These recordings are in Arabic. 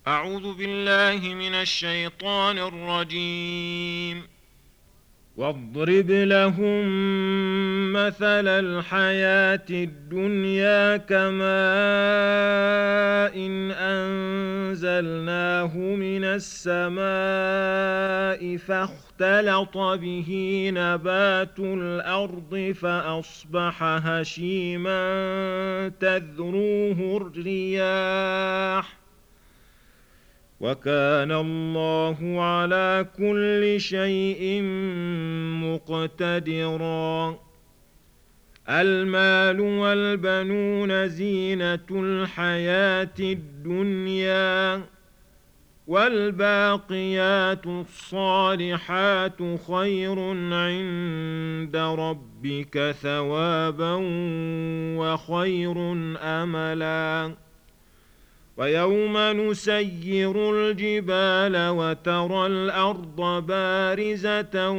أعوذ بالله من الشيطان الرجيم. واضرب لهم مثل الحياة الدنيا كماء إن أنزلناه من السماء فاختلط به نبات الأرض فأصبح هشيما تذروه الرياح وكان الله على كل شيء مقتدرا. المال والبنون زينة الحياة الدنيا والباقيات الصالحات خير عند ربك ثوابا وخير أملا. ويوم نسير الجبال وترى الأرض بارزة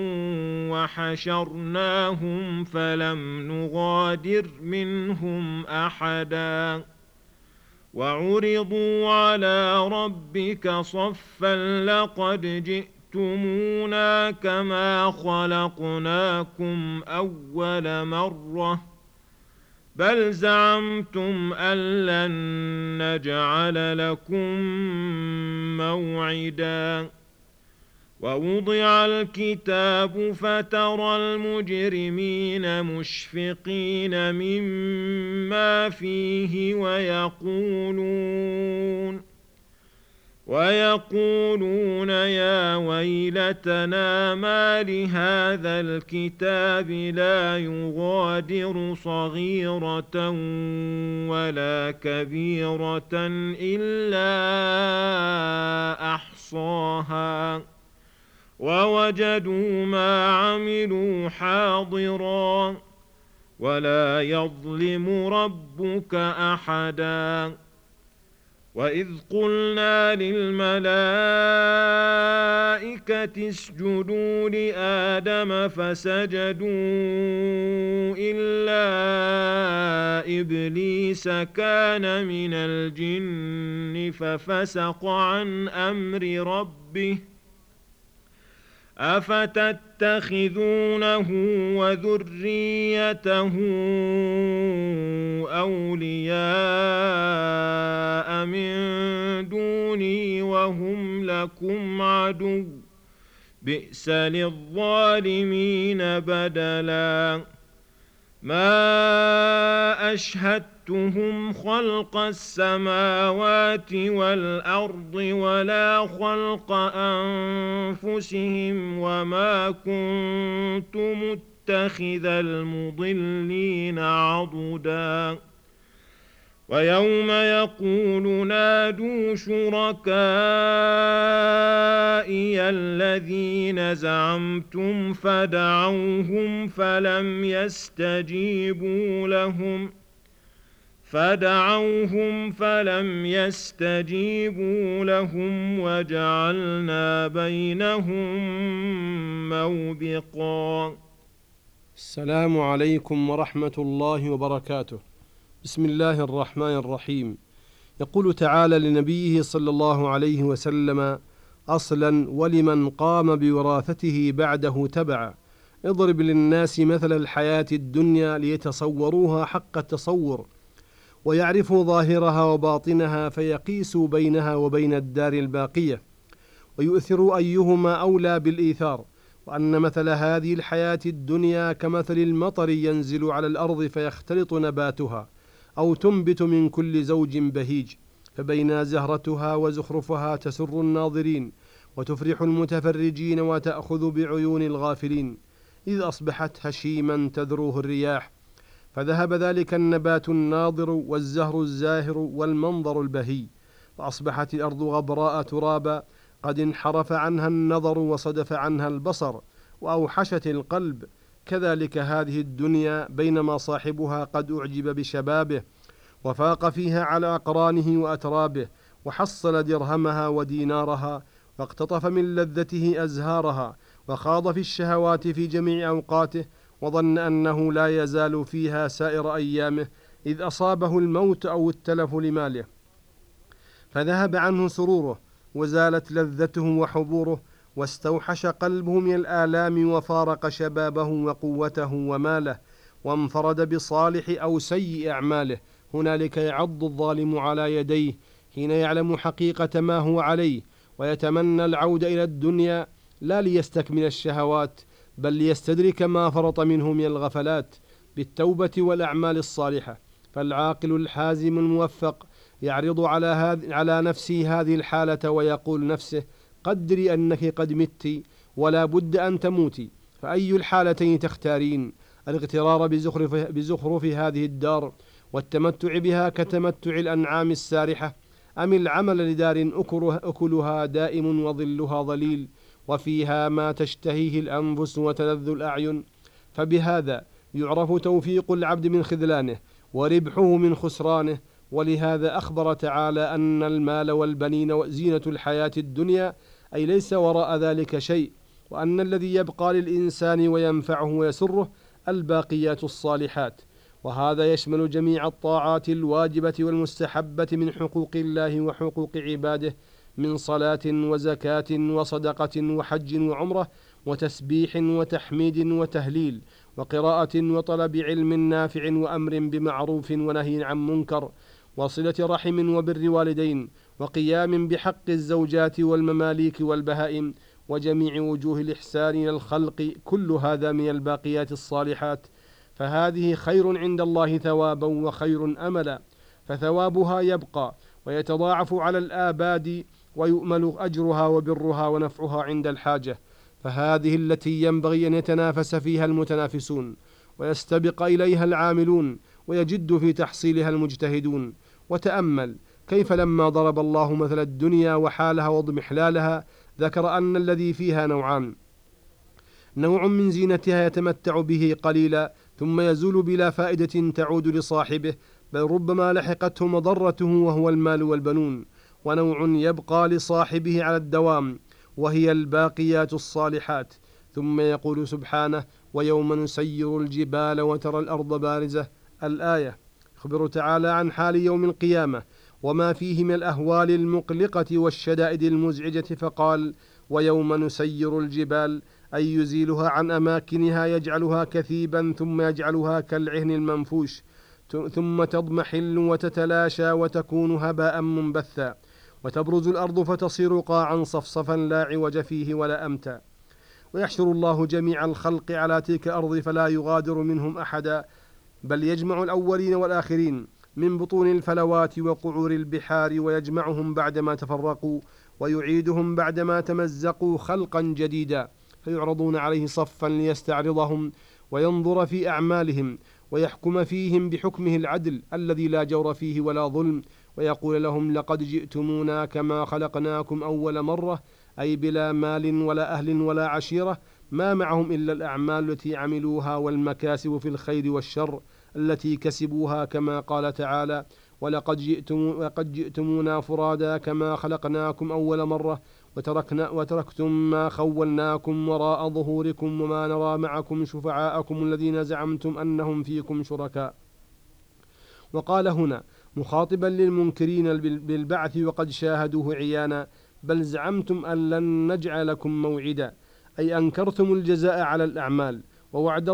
وحشرناهم فلم نغادر منهم أحدا وعرضوا على ربك صفا لقد جئتمونا كما خلقناكم أول مرة بل زعمتم أن لن نجعل لكم موعدا. ووضع الكتاب فترى المجرمين مشفقين مما فيه ويقولون يا ويلتنا ما لهذا الكتاب لا يغادر صغيرة ولا كبيرة إلا أحصاها ووجدوا ما عملوا حاضرا ولا يظلم ربك أحدا. وإذ قلنا للملائكة اسجدوا لآدم فسجدوا إلا إبليس كان من الجن ففسق عن أمر ربه أفتتخذونه وذريته أولياء من دوني وهم لكم عدو بئس للظالمين بدلا. ما أشهدتهم خلق السماوات والأرض ولا خلق أنفسهم وما كنت متخذ المضلين عضدا. ويوم يقول نادوا شركائي الذين زعمتم فدعوهم فلم يستجيبوا لهم وجعلنا بينهم موبقا. السلام عليكم ورحمة الله وبركاته. بسم الله الرحمن الرحيم. يقول تعالى لنبيه صلى الله عليه وسلم أصلا ولمن قام بوراثته بعده تبعا اضرب للناس مثل الحياة الدنيا ليتصوروها حق التصور ويعرفوا ظاهرها وباطنها فيقيسوا بينها وبين الدار الباقية ويؤثروا أيهما أولى بالإيثار، وأن مثل هذه الحياة الدنيا كمثل المطر ينزل على الأرض فيختلط نباتها أو تنبت من كل زوج بهيج فبين زهرتها وزخرفها تسر الناظرين وتفرح المتفرجين وتأخذ بعيون الغافلين إذ أصبحت هشيما تذروه الرياح فذهب ذلك النبات الناضر والزهر الزاهر والمنظر البهي فأصبحت الأرض غبراء ترابا قد انحرف عنها النظر وصدف عنها البصر وأوحشت القلب. كذلك هذه الدنيا بينما صاحبها قد أعجب بشبابه وفاق فيها على أقرانه وأترابه وحصل درهمها ودينارها واقتطف من لذته أزهارها وخاض في الشهوات في جميع أوقاته وظن أنه لا يزال فيها سائر أيامه إذ أصابه الموت أو التلف لماله فذهب عنه سروره وزالت لذته وحبوره، واستوحش قلبه من الآلام، وفارق شبابه وقوته وماله، وانفرد بصالح أو سيء أعماله. هنالك يعض الظالم على يديه حين يعلم حقيقة ما هو عليه، ويتمنى العودة إلى الدنيا لا ليستكمل الشهوات، بل ليستدرك ما فرط منه من الغفلات بالتوبة والأعمال الصالحة. فالعاقل الحازم الموفق يعرض على نفسه هذه الحالة ويقول نفسه: قدري أنك قد مت ولا بد أن تموتي، فأي الحالتين تختارين؟ الاغترار بزخرف هذه الدار والتمتع بها كتمتع الأنعام السارحة، أم العمل لدار أكلها دائم وظلها ظليل وفيها ما تشتهيه الأنفس وتلذ الأعين؟ فبهذا يعرف توفيق العبد من خذلانه وربحه من خسرانه. ولهذا أخبر تعالى أن المال والبنين زينة الحياة الدنيا، أي ليس وراء ذلك شيء، وأن الذي يبقى للإنسان وينفعه ويسره الباقيات الصالحات. وهذا يشمل جميع الطاعات الواجبة والمستحبة من حقوق الله وحقوق عباده، من صلاة وزكاة وصدقة وحج وعمرة وتسبيح وتحميد وتهليل وقراءة وطلب علم نافع وأمر بمعروف ونهي عن منكر وصلة رحم وبر والدين وقيام بحق الزوجات والمماليك والبهائم وجميع وجوه الإحسان إلى الخلق. كل هذا من الباقيات الصالحات، فهذه خير عند الله ثوابا وخير أملا، فثوابها يبقى ويتضاعف على الآباد، ويؤمل أجرها وبرها ونفعها عند الحاجة. فهذه التي ينبغي أن يتنافس فيها المتنافسون ويستبق إليها العاملون ويجد في تحصيلها المجتهدون. وتأمل كيف لما ضرب الله مثل الدنيا وحالها واضمحلالها ذكر أن الذي فيها نوعان: نوع من زينتها يتمتع به قليلا ثم يزول بلا فائدة تعود لصاحبه، بل ربما لحقته مضرته وهو المال والبنون، ونوع يبقى لصاحبه على الدوام وهي الباقيات الصالحات. ثم يقول سبحانه: ويوم نسير الجبال وترى الأرض بارزة. الآية يخبر تعالى عن حال يوم القيامة وما فيه من الأهوال المقلقة والشدائد المزعجة، فقال: ويوم نسير الجبال، أي يزيلها عن أماكنها، يجعلها كثيبا ثم يجعلها كالعهن المنفوش، ثم تضمحل وتتلاشى وتكون هباء منبثا، وتبرز الأرض فتصير قاعا صفصفا لا عوج فيه ولا أمتا. ويحشر الله جميع الخلق على تلك الأرض فلا يغادر منهم أحدا، بل يجمع الأولين والآخرين من بطون الفلوات وقعور البحار، ويجمعهم بعدما تفرقوا ويعيدهم بعدما تمزقوا خلقا جديدا، فيعرضون عليه صفا ليستعرضهم وينظر في أعمالهم ويحكم فيهم بحكمه العدل الذي لا جور فيه ولا ظلم، ويقول لهم: لقد جئتمونا كما خلقناكم أول مرة، أي بلا مال ولا أهل ولا عشيرة، ما معهم إلا الأعمال التي عملوها والمكاسب في الخير والشر التي كسبوها، كما قال تعالى: ولقد جئتمونا فرادا كما خلقناكم أول مرة وتركتم ما خولناكم وراء ظهوركم وما نرى معكم شفعاءكم الذين زعمتم أنهم فيكم شركاء. وقال هنا مخاطبا للمنكرين بالبعث وقد شاهدوه عيانا: بل زعمتم أن لن نجعل لكم موعدا، أي أنكرتم الجزاء على الأعمال ووعد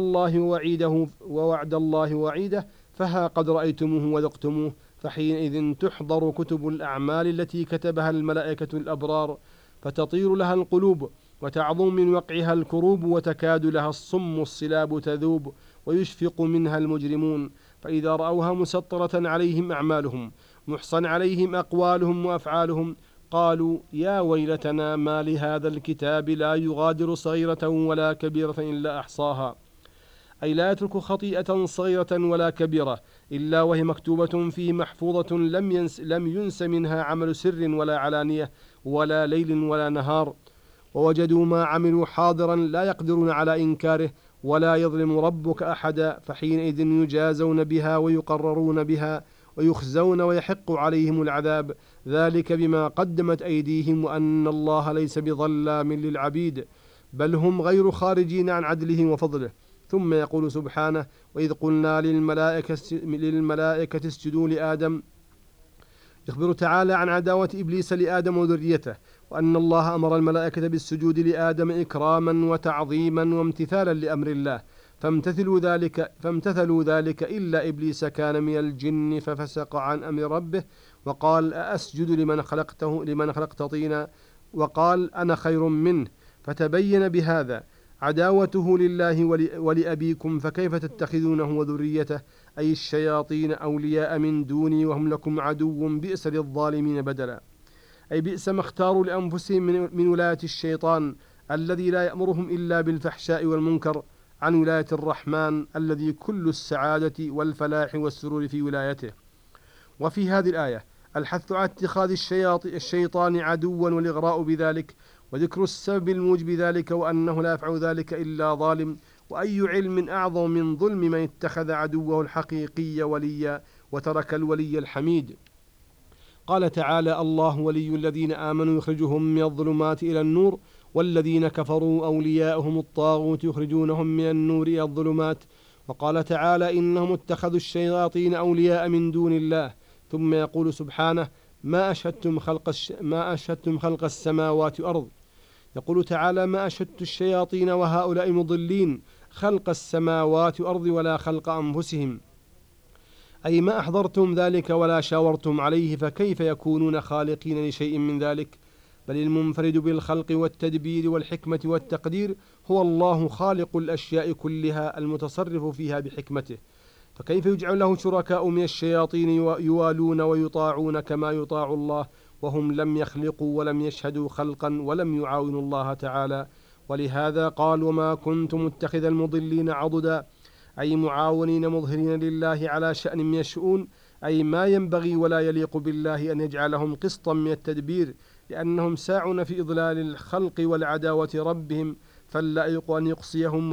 الله وعيده، فها قد رأيتموه وذقتموه، فحينئذ تحضر كتب الأعمال التي كتبها الملائكة الأبرار، فتطير لها القلوب وتعظم من وقعها الكروب، وتكاد لها الصم الصلاب تذوب، ويشفق منها المجرمون، فإذا رأوها مسطرة عليهم أعمالهم محصن عليهم أقوالهم وأفعالهم قالوا: يا ويلتنا ما لهذا الكتاب لا يغادر صغيرة ولا كبيرة إلا أحصاها، أي لا يترك خطيئة صغيرة ولا كبيرة إلا وهي مكتوبة فيه محفوظة، لم ينس منها عمل سر ولا علانية ولا ليل ولا نهار، ووجدوا ما عملوا حاضرا لا يقدرون على إنكاره، ولا يظلم ربك أحدا، فحينئذ يجازون بها ويقررون بها ويخزون ويحق عليهم العذاب، ذلك بما قدمت أيديهم وأن الله ليس بظلام للعبيد، بل هم غير خارجين عن عدله وفضله. ثم يقول سبحانه: وإذ قلنا للملائكة اسجدوا لآدم، يخبر تعالى عن عداوة إبليس لآدم وذريته، وأن الله أمر الملائكة بالسجود لآدم إكراما وتعظيما وامتثالا لأمر الله، فامتثلوا ذلك إلا إبليس كان من الجن ففسق عن أمر ربه وقال أأسجد لمن خلقت طينا، وقال أنا خير منه. فتبين بهذا عداوته لله ولأبيكم، فكيف تتخذونه وذريته أي الشياطين أولياء من دوني وهم لكم عدو، بئس للظالمين بدلا. أي بئس ما اختاروا لأنفسهم من ولاية الشيطان الذي لا يأمرهم إلا بالفحشاء والمنكر، عن ولاية الرحمن الذي كل السعادة والفلاح والسرور في ولايته. وفي هذه الآية الحث على اتخاذ الشيطان عدوا والإغراء بذلك، وذكر السبب الموجب ذلك، وأنه لا يفعل ذلك إلا ظالم. وأي علم أعظم من ظلم من اتخذ عدوه الحقيقي وليا وترك الولي الحميد. قال تعالى الله ولي الذين آمنوا يخرجهم من الظلمات إلى النور، والذين كفروا أولياؤهم الطاغوت يخرجونهم من النور إلى الظلمات. وقال تعالى إنهم اتخذوا الشياطين أولياء من دون الله. ثم يقول سبحانه ما أشهدتم خلق السماوات والأرض. يقول تعالى ما أشهدت الشياطين وهؤلاء مضلين خلق السماوات والأرض ولا خلق أنفسهم، أي ما أحضرتم ذلك ولا شاورتم عليه، فكيف يكونون خالقين لشيء من ذلك؟ بل المنفرد بالخلق والتدبير والحكمة والتقدير هو الله خالق الأشياء كلها المتصرف فيها بحكمته، فكيف يجعل له شركاء من الشياطين يوالون ويطاعون كما يطاع الله وهم لم يخلقوا ولم يشهدوا خلقا ولم يعاونوا الله تعالى؟ ولهذا قال وما كنت متخذ المضلين عضدا، أي معاونين مظهرين لله على شأن من الشؤون، أي ما ينبغي ولا يليق بالله أن يجعلهم قسطا من التدبير، لأنهم ساعون في إضلال الخلق والعداوة ربهم، فاللائق أن يقصيهم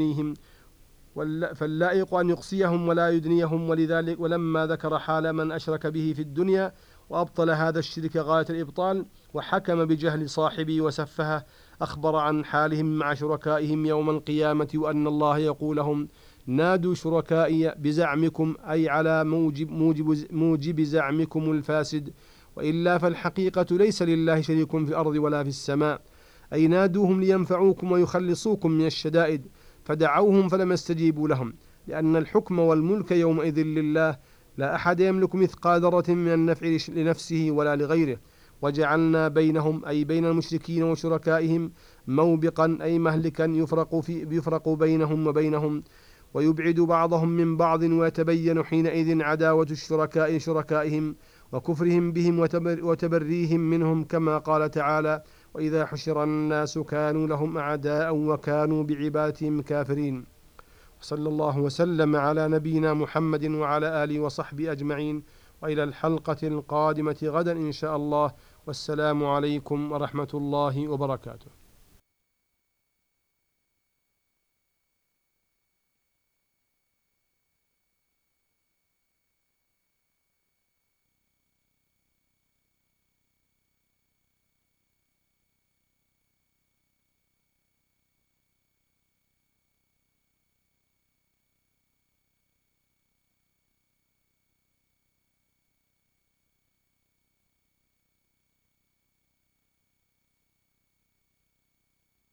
ولا يدنيهم. ولذلك ولما ذكر حال من أشرك به في الدنيا وأبطل هذا الشرك غاية الإبطال وحكم بجهل صاحبه وسفهه، أخبر عن حالهم مع شركائهم يوم القيامة، وأن الله يقول لهم نادوا شركائي بزعمكم، أي على موجب زعمكم الفاسد، وإلا فالحقيقة ليس لله شريك في الأرض ولا في السماء، أي نادوهم لينفعوكم ويخلصوكم من الشدائد، فدعوهم فلم يستجيبوا لهم، لأن الحكم والملك يومئذ لله، لا أحد يملك مثقال ذرة من النفع لنفسه ولا لغيره. وجعلنا بينهم أي بين المشركين وشركائهم موبقا أي مهلكا يفرق بينهم وبينهم، ويبعد بعضهم من بعض، ويتبين حينئذ عداوة الشركاء شركائهم وكفرهم بهم وتبريهم منهم، كما قال تعالى وإذا حشر الناس كانوا لهم أعداء وكانوا بعبادتهم كافرين. صلى الله وسلم على نبينا محمد وعلى آله وصحبه أجمعين، وإلى الحلقة القادمة غدا إن شاء الله، والسلام عليكم ورحمة الله وبركاته.